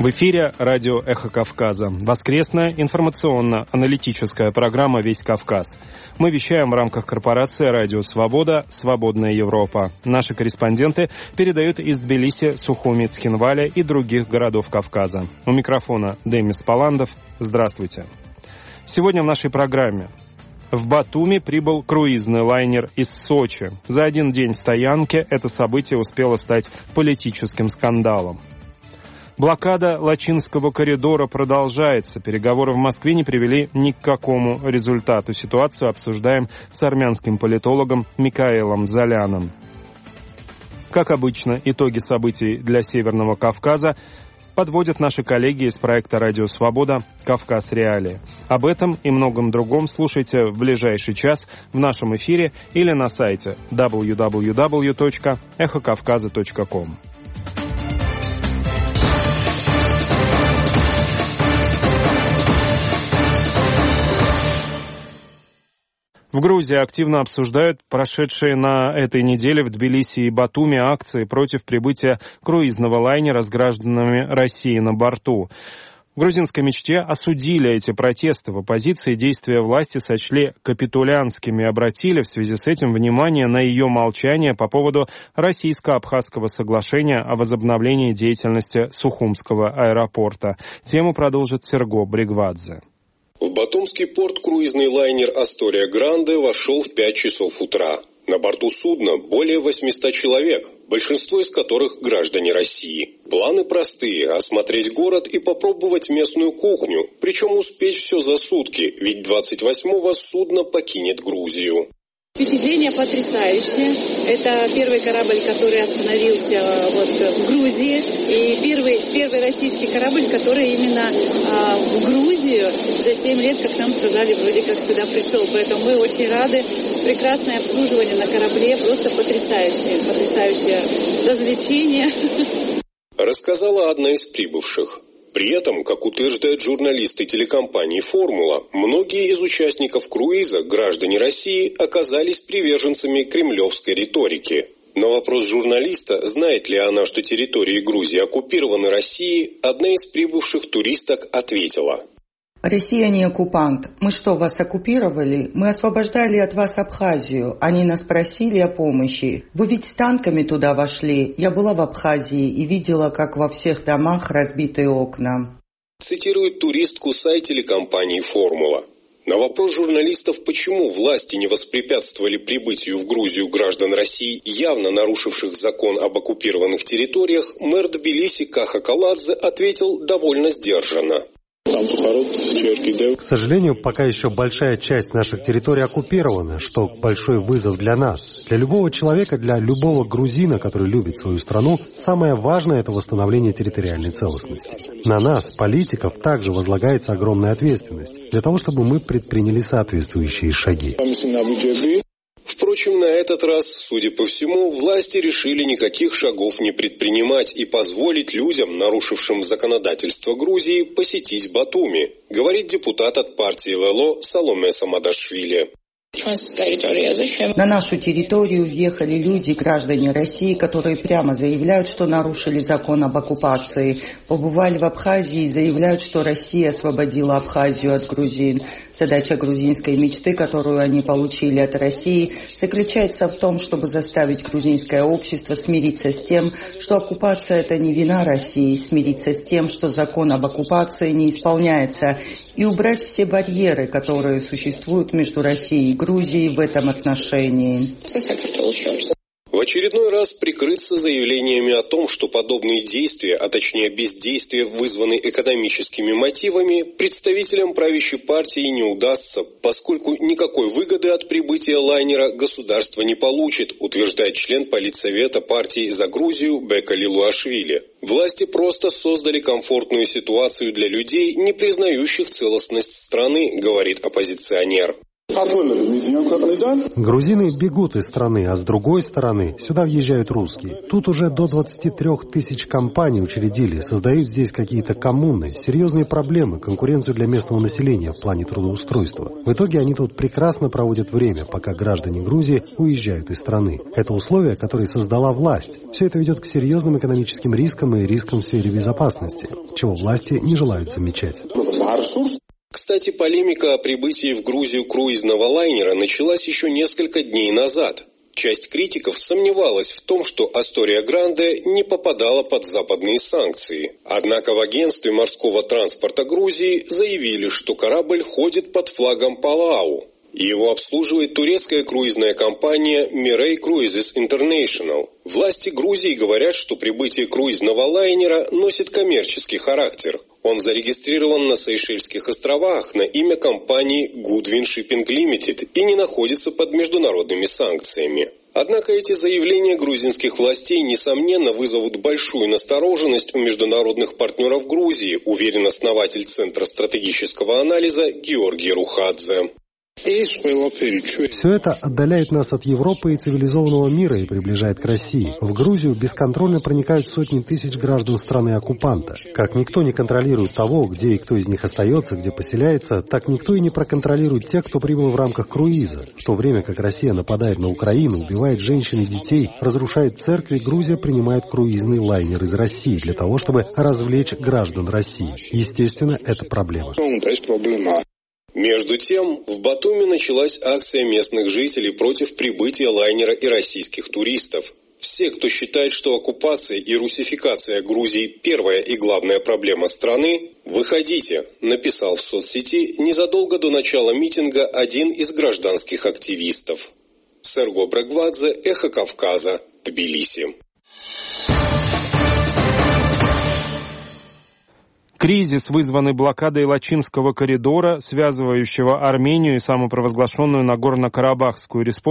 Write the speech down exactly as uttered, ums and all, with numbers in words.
В эфире радио «Эхо Кавказа». Воскресная информационно-аналитическая программа «Весь Кавказ». Мы вещаем в рамках корпорации «Радио Свобода. Свободная Европа». Наши корреспонденты передают из Тбилиси, Сухуми, Цхинваля и других городов Кавказа. У микрофона Демис Паландов. Здравствуйте. Сегодня в нашей программе. В Батуми прибыл круизный лайнер из Сочи. За один день стоянки это событие успело стать политическим скандалом. Блокада Лачинского коридора продолжается. Переговоры в Москве не привели ни к какому результату. Ситуацию обсуждаем с армянским политологом Микаэлом Золяном. Как обычно, итоги событий для Северного Кавказа подводят наши коллеги из проекта «Радио Свобода. Кавказ. Реалии». Об этом и многом другом слушайте в ближайший час в нашем эфире или на сайте дабл ю дабл ю дабл ю точка эхо кавказа точка ком. В Грузии активно обсуждают прошедшие на этой неделе в Тбилиси и Батуми акции против прибытия круизного лайнера с гражданами России на борту. В грузинской мечте осудили эти протесты. В оппозиции действия власти сочли капитулянскими и обратили в связи с этим внимание на ее молчание по поводу российско-абхазского соглашения о возобновлении деятельности Сухумского аэропорта. Тему продолжит Серго Бригвадзе. В Батумский порт круизный лайнер «Астория Гранде» вошел в пять часов утра. На борту судна более восемьсот человек, большинство из которых граждане России. Планы простые – осмотреть город и попробовать местную кухню, причем успеть все за сутки, ведь двадцать восьмого судно покинет Грузию. Впечатление потрясающее. Это первый корабль, который остановился вот в Грузии. И первый, первый российский корабль, который именно а, в Грузию за семь лет, как нам сказали, вроде как сюда пришел. Поэтому мы очень рады. Прекрасное обслуживание на корабле. Просто потрясающее. Потрясающее развлечение. Рассказала одна из прибывших. При этом, как утверждают журналисты телекомпании «Формула», многие из участников круиза, граждане России, оказались приверженцами кремлевской риторики. На вопрос журналиста, знает ли она, что территории Грузии оккупированы Россией, одна из прибывших туристок ответила: «Россия не оккупант. Мы что, вас оккупировали? Мы освобождали от вас Абхазию. Они нас просили о помощи. Вы ведь с танками туда вошли. Я была в Абхазии и видела, как во всех домах разбитые окна». Цитирует туристку сайт телекомпании «Формула». На вопрос журналистов, почему власти не воспрепятствовали прибытию в Грузию граждан России, явно нарушивших закон об оккупированных территориях, мэр Тбилиси Каха Каладзе ответил довольно сдержанно. К сожалению, пока еще большая часть наших территорий оккупирована, что большой вызов для нас. Для любого человека, для любого грузина, который любит свою страну, самое важное – это восстановление территориальной целостности. На нас, политиков, также возлагается огромная ответственность для того, чтобы мы предприняли соответствующие шаги. Впрочем, на этот раз, судя по всему, власти решили никаких шагов не предпринимать и позволить людям, нарушившим законодательство Грузии, посетить Батуми, говорит депутат от партии ЛЛО Саломе Самадашвили. На нашу территорию въехали люди, граждане России, которые прямо заявляют, что нарушили закон об оккупации. Побывали в Абхазии и заявляют, что Россия освободила Абхазию от грузин. Задача грузинской мечты, которую они получили от России, заключается в том, чтобы заставить грузинское общество смириться с тем, что оккупация – это не вина России, смириться с тем, что закон об оккупации не исполняется, и убрать все барьеры, которые существуют между Россией и Грузией в этом отношении. В очередной раз прикрыться заявлениями о том, что подобные действия, а точнее бездействие, вызваны экономическими мотивами, представителям правящей партии не удастся, поскольку никакой выгоды от прибытия лайнера государство не получит, утверждает член политсовета партии «За Грузию» Бека Лилуашвили. Власти просто создали комфортную ситуацию для людей, не признающих целостность страны, говорит оппозиционер. Грузины бегут из страны, а с другой стороны сюда въезжают русские. Тут уже до двадцати трёх тысяч компаний учредили, создают здесь какие-то коммуны, серьезные проблемы, конкуренцию для местного населения в плане трудоустройства. В итоге они тут прекрасно проводят время, пока граждане Грузии уезжают из страны. Это условия, которые создала власть. Все это ведет к серьезным экономическим рискам и рискам в сфере безопасности, чего власти не желают замечать. Кстати, полемика о прибытии в Грузию круизного лайнера началась еще несколько дней назад. Часть критиков сомневалась в том, что Астория Гранде не попадала под западные санкции. Однако в агентстве морского транспорта Грузии заявили, что корабль ходит под флагом Палау. Его обслуживает турецкая круизная компания Mirai Cruises International. Власти Грузии говорят, что прибытие круизного лайнера носит коммерческий характер. Он зарегистрирован на Сейшельских островах на имя компании Goodwin Shipping Limited и не находится под международными санкциями. Однако эти заявления грузинских властей, несомненно, вызовут большую настороженность у международных партнеров Грузии, уверен основатель Центра стратегического анализа Георгий Рухадзе. Все это отдаляет нас от Европы и цивилизованного мира и приближает к России. В Грузию бесконтрольно проникают сотни тысяч граждан страны-оккупанта. Как никто не контролирует того, где и кто из них остается, где поселяется, так никто и не проконтролирует тех, кто прибыл в рамках круиза. В то время как Россия нападает на Украину, убивает женщин и детей, разрушает церкви, Грузия принимает круизный лайнер из России для того, чтобы развлечь граждан России. Естественно, это проблема. Между тем, в Батуми началась акция местных жителей против прибытия лайнера и российских туристов. Все, кто считает, что оккупация и русификация Грузии – первая и главная проблема страны, выходите, написал в соцсети незадолго до начала митинга один из гражданских активистов. Серго Брегвадзе, Эхо Кавказа, Тбилиси. Кризис, вызванный блокадой Лачинского коридора, связывающего Армению и самопровозглашенную Нагорно-Карабахскую республику,